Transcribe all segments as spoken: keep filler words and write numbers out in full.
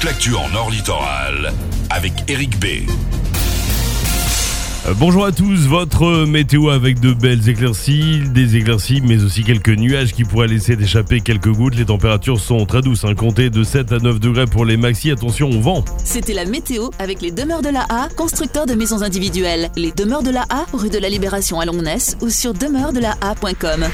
toute l'actu en Nord Littoral avec Eric B. Bonjour à tous, votre météo avec de belles éclaircies, des éclaircies mais aussi quelques nuages qui pourraient laisser échapper quelques gouttes. Les températures sont très douces, hein, comptez de sept à neuf degrés pour les maxi, attention au vent. C'était la météo avec les Demeures de la A, constructeurs de maisons individuelles. Les Demeures de la A, rue de la Libération à Longnes ou sur demeure de la a point com.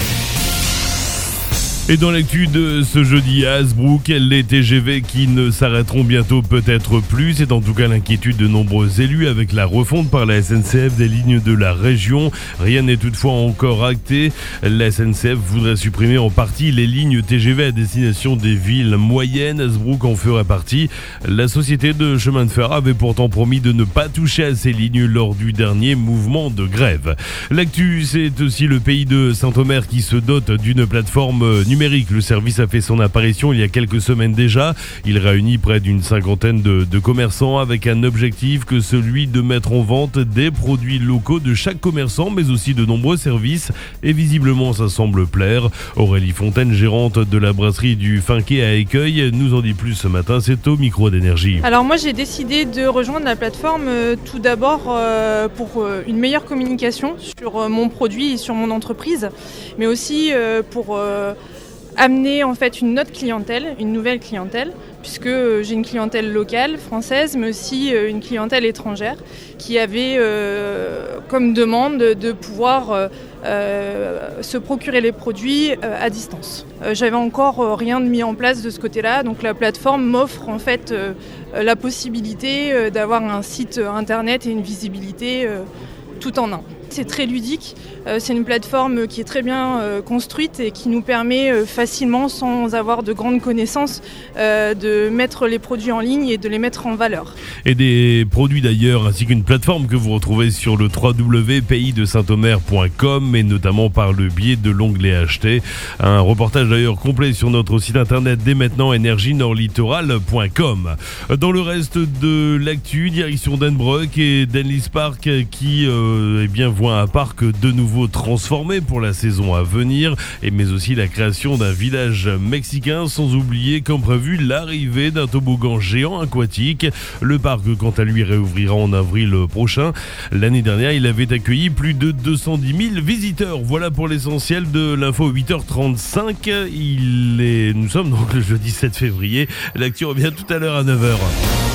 Et dans l'actu de ce jeudi à Hasbrook, les T G V qui ne s'arrêteront bientôt peut-être plus. C'est en tout cas l'inquiétude de nombreux élus avec la refonte par la S N C F des lignes de la région. Rien n'est toutefois encore acté. La S N C F voudrait supprimer en partie les lignes T G V à destination des villes moyennes. Hasbrook en ferait partie. La société de chemin de fer avait pourtant promis de ne pas toucher à ces lignes lors du dernier mouvement de grève. L'actu, c'est aussi le pays de Saint-Omer qui se dote d'une plateforme numérique. Le service a fait son apparition il y a quelques semaines déjà. Il réunit près d'une cinquantaine de, de commerçants avec un objectif que celui de mettre en vente des produits locaux de chaque commerçant, mais aussi de nombreux services. Et visiblement, ça semble plaire. Aurélie Fontaine, gérante de la brasserie du Finquet à Écueil, nous en dit plus ce matin. C'est au micro d'énergie. Alors moi, j'ai décidé de rejoindre la plateforme euh, tout d'abord euh, pour euh, une meilleure communication sur euh, mon produit et sur mon entreprise, mais aussi euh, pour euh, amener en fait une autre clientèle, une nouvelle clientèle, puisque j'ai une clientèle locale, française, mais aussi une clientèle étrangère qui avait euh, comme demande de pouvoir euh, euh, se procurer les produits euh, à distance. Euh, j'avais encore euh, rien de mis en place de ce côté-là, donc la plateforme m'offre en fait euh, la possibilité euh, d'avoir un site internet et une visibilité euh, tout en un. C'est très ludique, euh, c'est une plateforme qui est très bien euh, construite et qui nous permet euh, facilement, sans avoir de grandes connaissances, euh, de mettre les produits en ligne et de les mettre en valeur. Et des produits d'ailleurs, ainsi qu'une plateforme que vous retrouvez sur le w w w point pays de saint omer point com et notamment par le biais de l'onglet acheter. Un reportage d'ailleurs complet sur notre site internet dès maintenant, énergie nord littoral point com. Dans le reste de l'actu, direction d'Enbroek et d'Enlis Park qui euh, eh bien, voit un parc de nouveau transformé pour la saison à venir, et mais aussi la création d'un village mexicain, sans oublier comme prévu l'arrivée d'un toboggan géant aquatique. Le parc quant à lui réouvrira en avril prochain. L'année dernière, il avait accueilli plus de deux cent dix mille visiteurs. Voilà pour l'essentiel de l'info. Huit heures trente-cinq. Il est... Nous sommes donc le jeudi sept février. L'actu revient tout à l'heure à neuf heures.